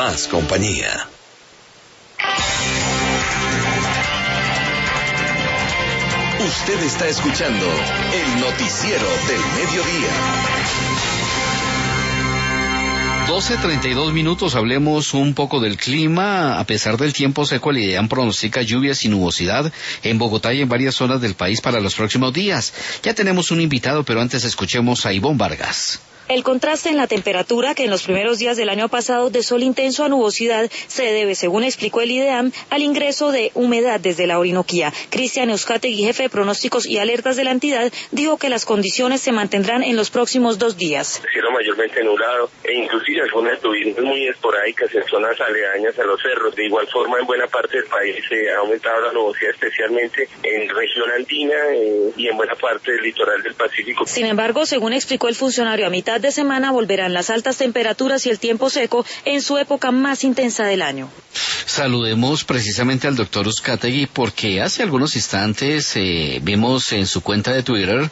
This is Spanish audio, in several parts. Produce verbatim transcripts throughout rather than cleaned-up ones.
más compañía. Usted está escuchando el noticiero del mediodía. doce treinta y dos minutos, hablemos un poco del clima. A pesar del tiempo seco, el IDEAM pronostica lluvias y nubosidad en Bogotá y en varias zonas del país para los próximos días. Ya tenemos un invitado, pero antes escuchemos a Ivonne Vargas. El contraste en la temperatura, que en los primeros días del año pasado de sol intenso a nubosidad, se debe, según explicó el IDEAM, al ingreso de humedad desde la Orinoquía. Cristian Euskategui, jefe de pronósticos y alertas de la entidad, dijo que las condiciones se mantendrán en los próximos dos días. Cielo mayormente nublado e inclusive algunas lluvias muy esporádicas en zonas aledañas a los cerros. De igual forma, en buena parte del país se ha aumentado la nubosidad, especialmente en región andina eh, y en buena parte del litoral del Pacífico. Sin embargo, según explicó el funcionario, a mitad de semana volverán las altas temperaturas y el tiempo seco en su época más intensa del año. Saludemos precisamente al doctor Euskategui, porque hace algunos instantes eh, vimos en su cuenta de Twitter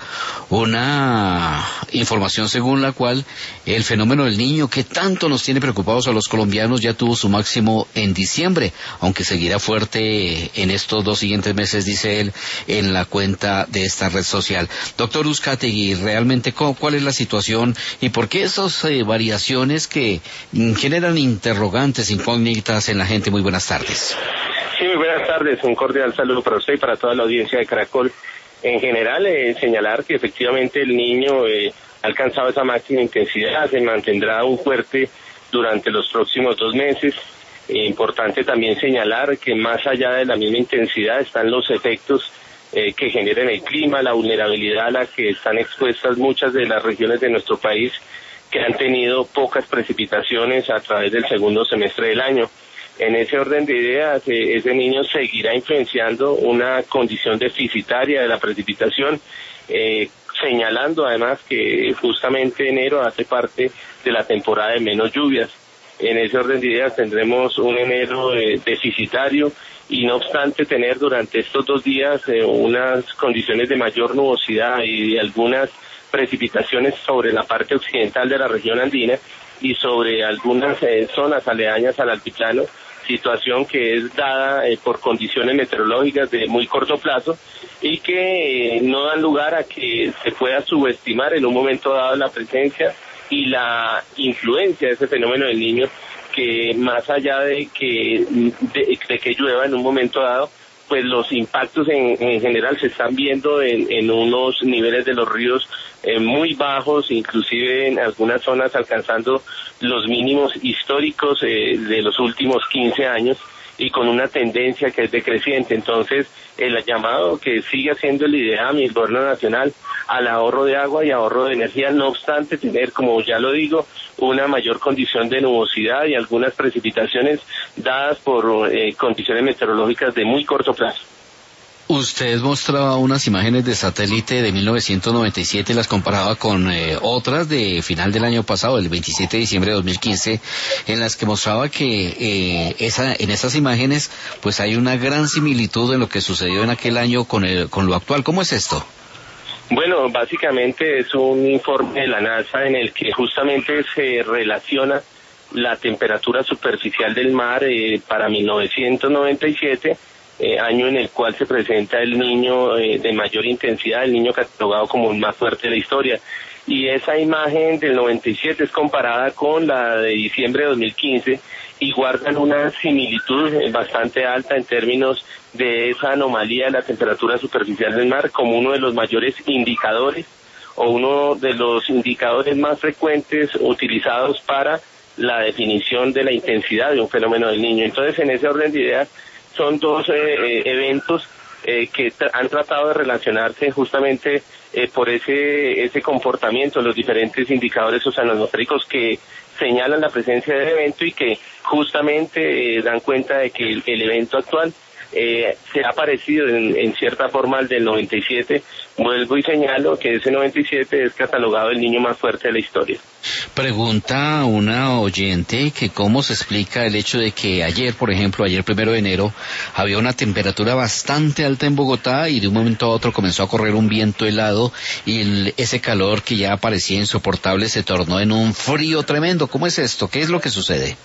una información según la cual el fenómeno del Niño, que tanto nos tiene preocupados a los colombianos, ya tuvo su máximo en diciembre, aunque seguirá fuerte en estos dos siguientes meses, dice él, en la cuenta de esta red social. Doctor Euskategui, realmente, ¿cuál es la situación y por qué esas eh, variaciones que mm, generan interrogantes, incógnitas en la gente? Muy buenas tardes. Sí, muy buenas tardes. Un cordial saludo para usted y para toda la audiencia de Caracol. En general, eh, señalar que efectivamente el Niño eh, ha alcanzado esa máxima intensidad, se mantendrá aún fuerte durante los próximos dos meses. Eh, importante también señalar que más allá de la misma intensidad están los efectos eh, que generan el clima, la vulnerabilidad a la que están expuestas muchas de las regiones de nuestro país que han tenido pocas precipitaciones a través del segundo semestre del año. En ese orden de ideas, eh, ese Niño seguirá influenciando una condición deficitaria de la precipitación, eh, señalando además que justamente enero hace parte de la temporada de menos lluvias. En ese orden de ideas tendremos un enero eh, deficitario y no obstante tener durante estos dos días eh, unas condiciones de mayor nubosidad y de algunas precipitaciones sobre la parte occidental de la región andina y sobre algunas eh, zonas aledañas al altiplano, situación que es dada eh, por condiciones meteorológicas de muy corto plazo y que eh, no dan lugar a que se pueda subestimar en un momento dado la presencia y la influencia de ese fenómeno del Niño, que más allá de que de, de que llueva en un momento dado, pues los impactos en, en general se están viendo en, en unos niveles de los ríos eh, muy bajos, inclusive en algunas zonas alcanzando los mínimos históricos eh, de los últimos quince años y con una tendencia que es decreciente. Entonces, el llamado que sigue haciendo el IDEAM y el Gobierno Nacional al ahorro de agua y ahorro de energía, no obstante tener, como ya lo digo, una mayor condición de nubosidad y algunas precipitaciones dadas por eh, condiciones meteorológicas de muy corto plazo. Usted mostraba unas imágenes de satélite de mil novecientos noventa y siete y las comparaba con eh, otras de final del año pasado, el veintisiete de diciembre de dos mil quince, en las que mostraba que eh, esa, en esas imágenes pues hay una gran similitud en lo que sucedió en aquel año con, el, con lo actual. ¿Cómo es esto? Bueno, básicamente es un informe de la NASA en el que justamente se relaciona la temperatura superficial del mar eh, para mil novecientos noventa y siete, Eh, año en el cual se presenta el Niño eh, de mayor intensidad, el Niño catalogado como el más fuerte de la historia. Y esa imagen del noventa y siete es comparada con la de diciembre de dos mil quince y guardan una similitud eh, bastante alta en términos de esa anomalía de la temperatura superficial del mar como uno de los mayores indicadores o uno de los indicadores más frecuentes utilizados para la definición de la intensidad de un fenómeno del Niño. Entonces, en ese orden de ideas, son dos eh, eh, eventos eh, que tra- han tratado de relacionarse justamente eh, por ese ese comportamiento, los diferentes indicadores oceanográficos que señalan la presencia del evento y que justamente eh, dan cuenta de que el, el evento actual eh, se ha parecido en, en cierta forma al del noventa y siete. Vuelvo y señalo que ese noventa y siete es catalogado el Niño más fuerte de la historia. Pregunta una oyente que cómo se explica el hecho de que ayer, por ejemplo, ayer primero de enero, había una temperatura bastante alta en Bogotá y de un momento a otro comenzó a correr un viento helado y el, ese calor que ya parecía insoportable se tornó en un frío tremendo. ¿Cómo es esto? ¿Qué es lo que sucede?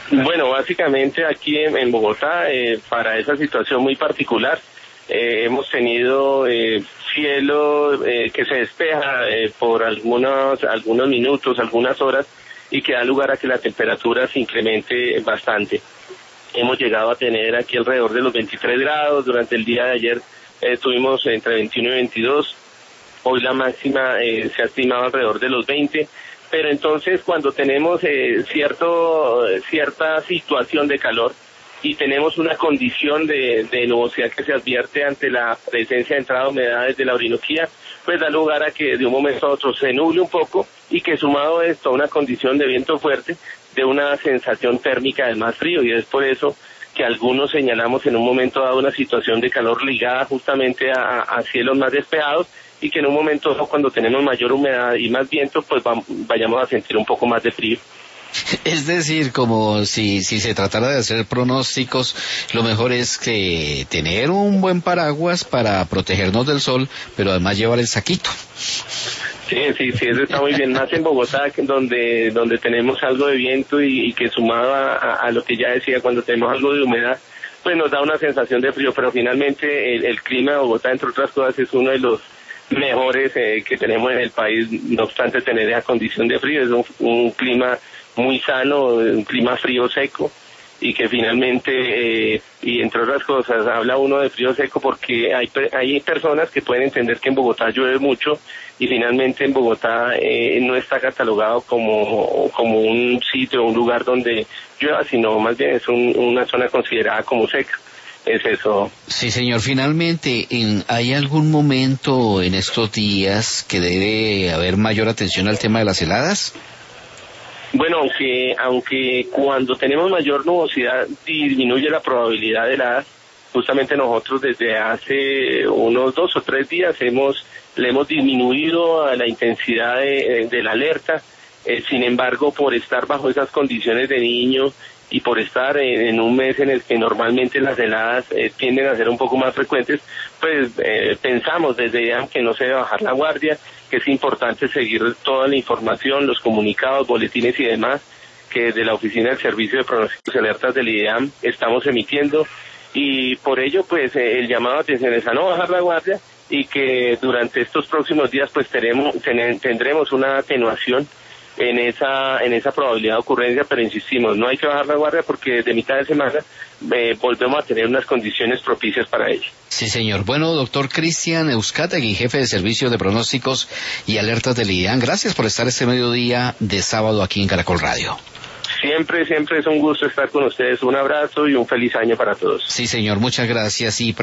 Bueno, básicamente aquí en, en Bogotá, eh, para esa situación muy particular, eh, hemos tenido eh, cielo eh, que se despeja eh, por algunos, algunos minutos, algunas horas, y que da lugar a que la temperatura se incremente bastante. Hemos llegado a tener aquí alrededor de los veintitrés grados, durante el día de ayer eh, tuvimos entre veintiuno y veintidós, hoy la máxima eh, se ha estimado alrededor de los veinte, pero entonces cuando tenemos eh, cierto cierta situación de calor y tenemos una condición de, de nubosidad que se advierte ante la presencia de entrada de humedades de la Orinoquía, pues da lugar a que de un momento a otro se nuble un poco y que sumado a esto a una condición de viento fuerte, de una sensación térmica de más frío, y es por eso que algunos señalamos en un momento dado una situación de calor ligada justamente a, a cielos más despejados, y que en un momento dado, cuando tenemos mayor humedad y más viento, pues va, vayamos a sentir un poco más de frío. Es decir, como si, si se tratara de hacer pronósticos, lo mejor es que tener un buen paraguas para protegernos del sol, pero además llevar el saquito. Sí, sí, sí, eso está muy bien, más en Bogotá, donde donde tenemos algo de viento y, y que sumado a, a, a lo que ya decía, cuando tenemos algo de humedad, pues nos da una sensación de frío, pero finalmente el, el clima de Bogotá, entre otras cosas, es uno de los mejores eh, que tenemos en el país, no obstante tener esa condición de frío. Es un, un clima muy sano, un clima frío seco, y que finalmente, eh, y entre otras cosas, habla uno de frío seco porque hay hay personas que pueden entender que en Bogotá llueve mucho, y finalmente en Bogotá eh, no está catalogado como como un sitio, un lugar donde llueva, sino más bien es un, una zona considerada como seca. Es eso. Sí, señor. Finalmente, en, ¿hay algún momento en estos días que debe haber mayor atención al tema de las heladas? Bueno, aunque aunque cuando tenemos mayor nubosidad disminuye la probabilidad de heladas, justamente nosotros desde hace unos dos o tres días hemos le hemos disminuido a la intensidad de, de la alerta. Eh, sin embargo, por estar bajo esas condiciones de niño y por estar en, en un mes en el que normalmente las heladas eh, tienden a ser un poco más frecuentes, pues eh, pensamos desde IDEAM que no se debe bajar la guardia, que es importante seguir toda la información, los comunicados, boletines y demás que desde la Oficina del Servicio de Pronósticos y Alertas del IDEAM estamos emitiendo, y por ello pues eh, el llamado a atención es a no bajar la guardia, y que durante estos próximos días pues tenemos, ten, tendremos una atenuación en esa en esa probabilidad de ocurrencia, pero insistimos, no hay que bajar la guardia porque de mitad de semana eh, volvemos a tener unas condiciones propicias para ello. Sí, señor. Bueno, doctor Cristian Euskategi, jefe de Servicio de Pronósticos y Alertas del IDEAM, gracias por estar este mediodía de sábado aquí en Caracol Radio. Siempre, siempre es un gusto estar con ustedes. Un abrazo y un feliz año para todos. Sí, señor, muchas gracias. Y